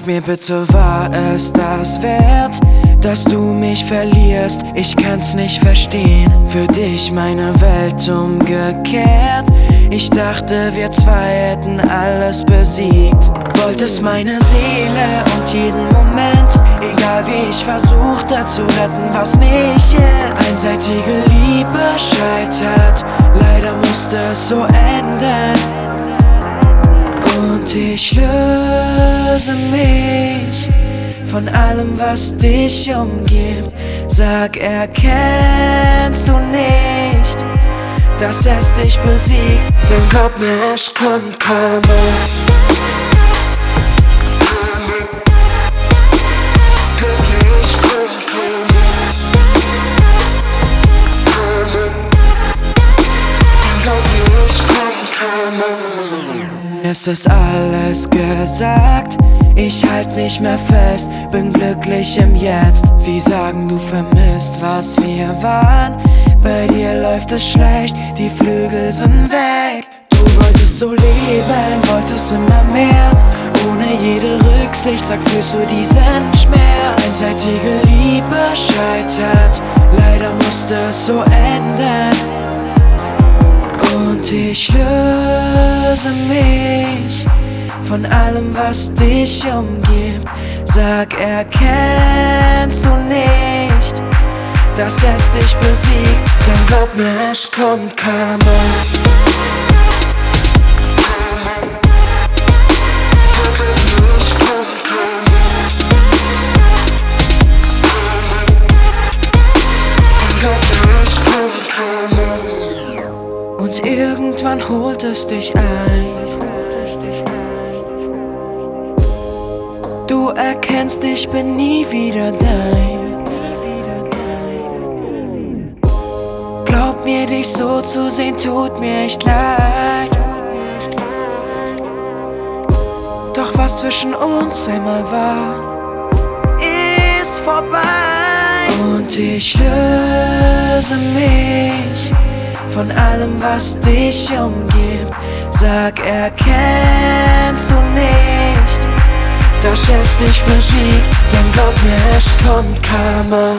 mir bitte, war es das wert, dass du mich verlierst? Ich kann's nicht verstehen, für dich meine Welt umgekehrt. Ich dachte, wir zwei hätten alles besiegt. Wolltest meine Seele und jeden Moment, egal wie ich versuchte zu retten, war's nicht jetzt. Einseitige Liebe scheitert, leider musste es so enden. Und ich löse mich von allem, was dich umgibt. Sag, erkennst du nicht, dass es dich besiegt? Denn glaub mir, es kommt Karma. Es ist alles gesagt, ich halt nicht mehr fest, bin glücklich im Jetzt. Sie sagen, du vermisst, was wir waren, bei dir läuft es schlecht, die Flügel sind weg. Du wolltest so leben, wolltest immer mehr, ohne jede Rücksicht, sag, fühlst du diesen Schmerz? Einseitige Liebe scheitert, leider musste es so enden. Und ich löse mich von allem, was dich umgibt. Sag, erkennst du nicht, dass es dich besiegt? Dann glaub mir, es kommt Karma. Und irgendwann holt es dich ein. Du erkennst, ich bin nie wieder dein. Glaub mir, dich so zu sehen, tut mir echt leid. Doch was zwischen uns einmal war, ist vorbei. Und ich löse mich von allem, was dich umgibt. Sag, erkennst du nicht, dass es dich besiegt? Dann glaub mir, es kommt Karma.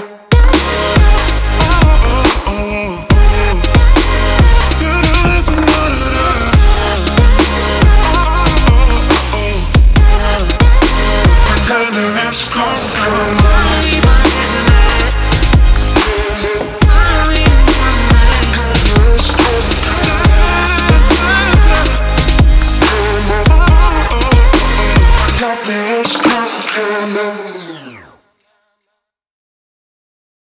Come on.